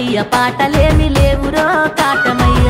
కాటమయ్య పాటలేమి లేవురో కాటమయ్య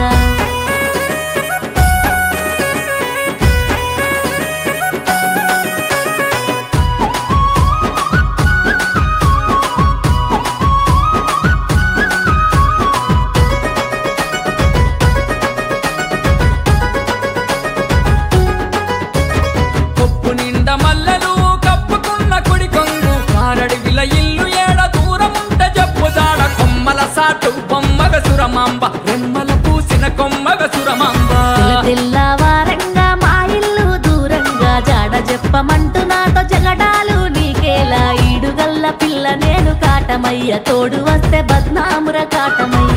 కొప్పు నిండా మల్లెలు కప్పుకున్న కుడి కొంగు కారడివిల ఇల్లు ఏడ దూరముంట జప్పుదాడ కొమ్మల సాటు బొమ్మగ సురమాంబ రెమ్మల పూసిన కొమ్మగ సురమాంబ తెల్లవారంగా మా ఇల్లు దూరంగా జాడ చెప్పమంటూ నాతో జగడాలు నీకేలా ఈడుగల్ల పిల్ల నేను కాటమయ్య తోడు వస్తే బద్నాముర కాటమయ్య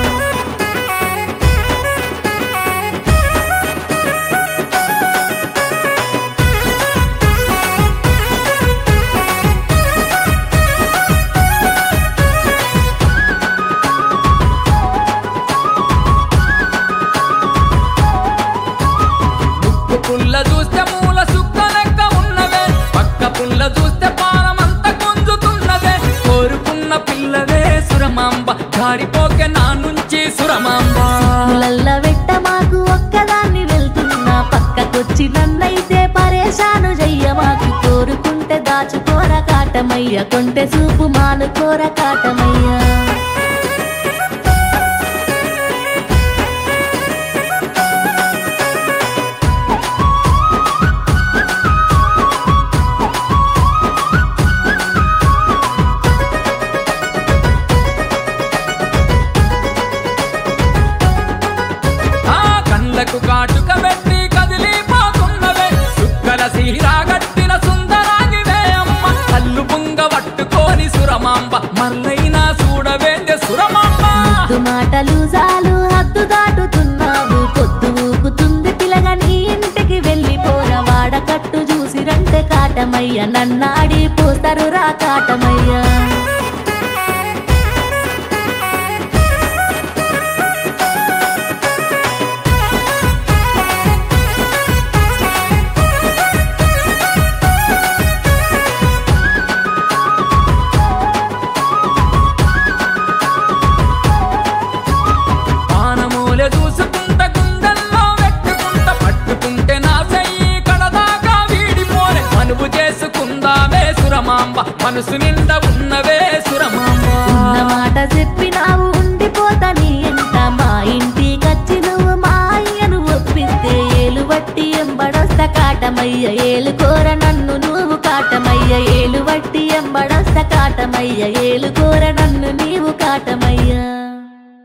పుల్ల చూస్తే మూల సుక్క లెక్క ఉన్నవే పక్క పుల్ల చూస్తే పారమంత గుంజుతున్నదే కోరుకున్న పిల్లవే సురమాంబ జారిపోకే నా నుంచి సురమాంబ పులల్ల వెట్ట మాకు ఒక్కదాన్ని వెళ్తున్నా పక్కకొచ్చి నన్నైతే పరేషాను చెయ్య మాకు కోరుకుంటే దాచుకోర కాటమయ్య కొంటె చూపు మానుకోర కాటమయ్య కళ్ళకు కాటుక పెట్టి కదిలిపోతున్నవే సుక్కల సీరాగట్టిన సుందరాగివే అమ్మ కళ్ళు పుంగ పట్టుకోని సురమాంబ మల్లైనా చూడవేందే సురమాంబ ముద్దు మాటలు చాలు హద్దు దాటుతున్నావు పొద్దు ఊపుతుంది పిల్లగా నీ ఇంటికి వెళ్ళిపోరా వాడకట్టు చూసిరంటే కాటమయ్య నన్నాడి పోస్తారు రా కాటమయ్య పానమూలె చూసుకుంట గుండెల్లో పెట్టుకుంట పట్టుకుంటే నా చెయ్యి కడదాకా వీడిపోలే మనువు చేసుకుందావే సురమాంబ మనసు నిండా ఉన్నవే సురమాంబ ఉన్న మాట చెప్పినావు ఉండిపోతా నీ ఎంట మా ఇంటికచ్చి నువ్వు మా అయ్యను ఒప్పిస్తే ఏలు వట్టి ఎంబడొస్త కాటమయ్య ఏలుకోర నన్ను నువ్వు కాటమయ్య ఏలు వట్టి ఎంబడొస్త కాటమయ్య ఏలుకోర నన్ను నీవు కాటమయ్య